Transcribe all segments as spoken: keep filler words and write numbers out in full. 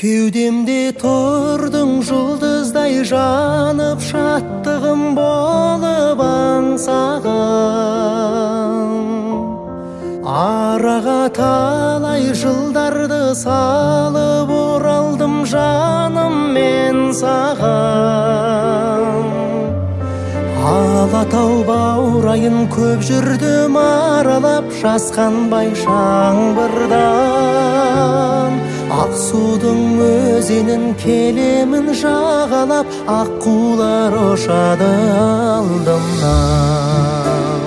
Кеудемде тұрдың жұлдыздай жанып, шаттығым болып аңсаған. Араға талай жылдарды салып, оралдым жаным мен саған. Алатау баурайын көп жүрдім аралап, жасқанбай жаңбырдан. Ақсудың өзенін келемін жағалап, аққулар ұшады алдымнан.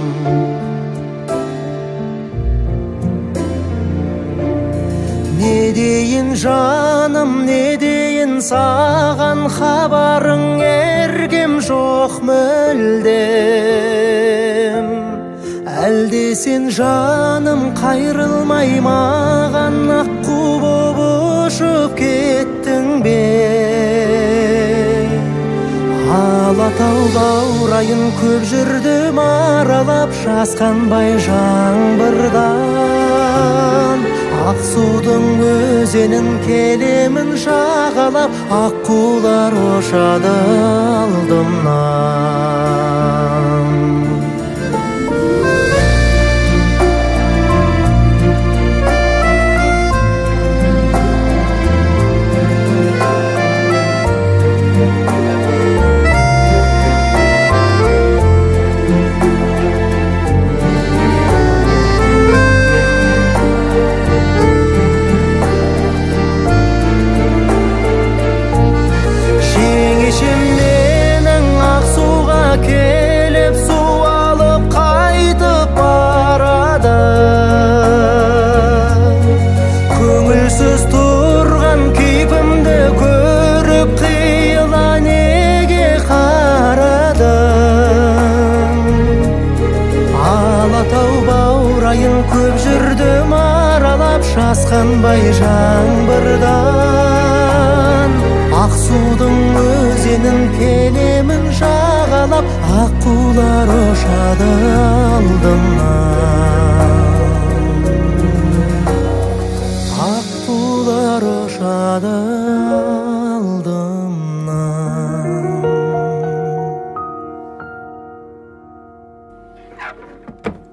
Не дейін жаным, не дейін саған, хабарың ергем жоқ мүлдем. Әлде сен жаным қайрылмай маған, аққу боп ұшып кеттің бе? Алатау баурайын көп жүрдім аралап, жасқанбай жаңбырдан. Ақсудың өзенін келемін жағалап, аққулар ұшады алдымнан. Көп жүрдім аралап, жасқанбай жаңбырдан. Ақсудың өзенін келемін жағалап, аққулар ұшады алдымнан. Аққулар ұшады алдымнан.